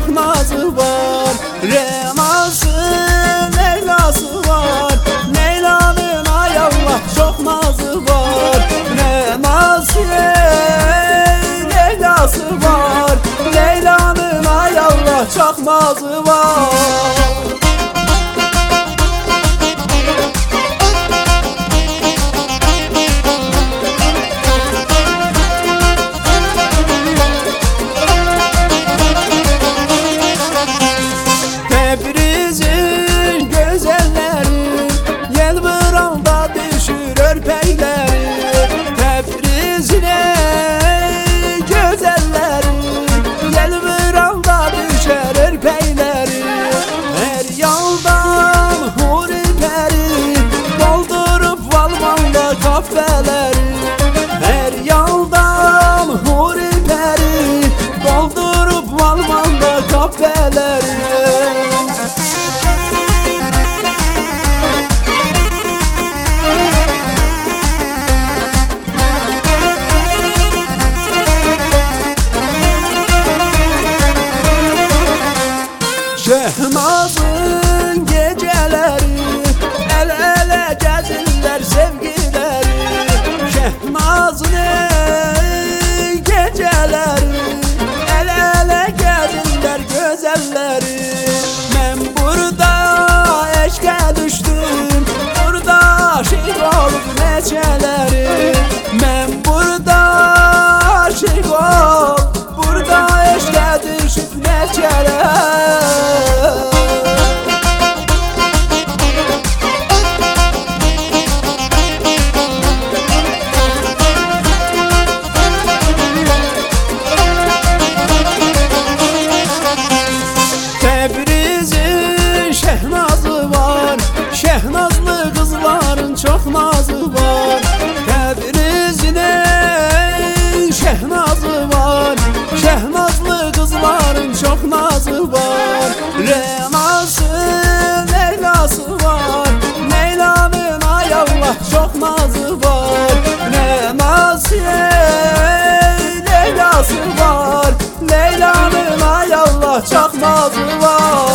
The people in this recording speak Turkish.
çok nazı var. Reması Leyla'sı var. Leyla'nın ay Allah çok nazı var. Reması Leyla'sı var. Leyla'nın ay Allah çok nazı var. Tebriz'in güzelleri yel vıranda düşür örpekleri. Tebriz'in güzelleri yel vıranda düşer örpekleri. Her yoldan huri peri doldurup Valmanda kahveleri. Her yoldan huri peri doldurup Valmanda kahveleri. Şehnaz'ın geceleri el ele gezirler sevgileri. Şehnaz'ın geceleri el ele gezirler güzelleri. Ben burada eşke düştüm, burada aşık oldum neçeleri. Ben burada aşık oldum, burada eşke düşüp neçeleri. Tebriz'in Şehnazı var. Şehnazlı kızların çok nazı var. Tebriz'in Şehnazı var. Şehnazlı kızların çok nazı var. Reması Leyla'sı var. Leyla'nın ay Allah çok nazı var. Reması Leyla'sı var. Leyla'nın ay Allah çok nazı var.